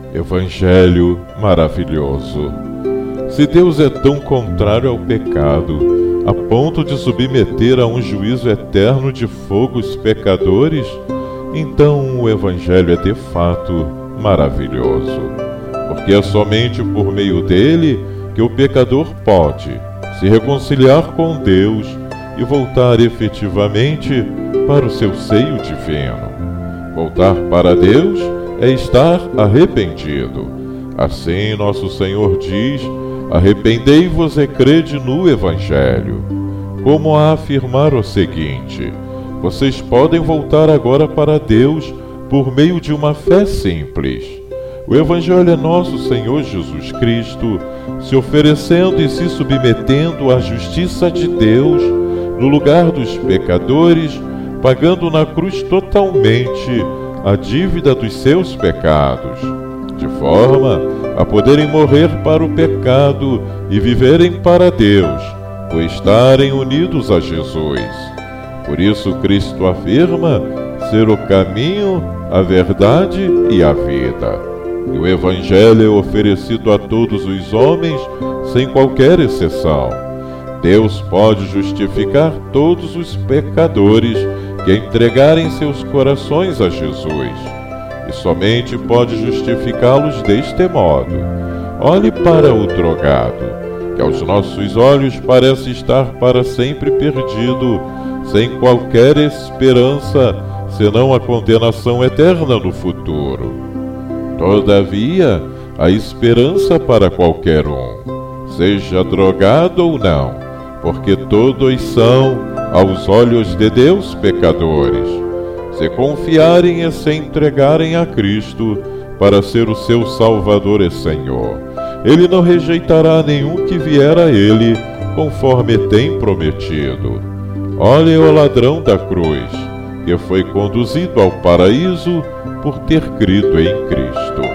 Evangelho maravilhoso. Se Deus é tão contrário ao pecado, a ponto de submeter a um juízo eterno de fogo os pecadores, então o Evangelho é de fato maravilhoso, porque é somente por meio dele que o pecador pode se reconciliar com Deus e voltar efetivamente para o seu seio divino. Voltar para Deus é estar arrependido. Assim nosso Senhor diz: arrependei-vos e crede no Evangelho, como a afirmar o seguinte: vocês podem voltar agora para Deus por meio de uma fé simples. O Evangelho é nosso Senhor Jesus Cristo se oferecendo e se submetendo à justiça de Deus no lugar dos pecadores, pagando na cruz totalmente a dívida dos seus pecados, de forma a poderem morrer para o pecado e viverem para Deus, por estarem unidos a Jesus. Por isso Cristo afirma ser o caminho, a verdade e a vida. E o Evangelho é oferecido a todos os homens, sem qualquer exceção. Deus pode justificar todos os pecadores que entregarem seus corações a Jesus, e somente pode justificá-los deste modo. Olhe para o drogado, que aos nossos olhos parece estar para sempre perdido, sem qualquer esperança, senão a condenação eterna no futuro. Todavia, há esperança para qualquer um, seja drogado ou não, porque todos são, aos olhos de Deus, pecadores, se confiarem e se entregarem a Cristo para ser o seu Salvador e Senhor. Ele não rejeitará nenhum que vier a Ele, conforme tem prometido. Olhe o ladrão da cruz, que foi conduzido ao paraíso por ter crido em Cristo.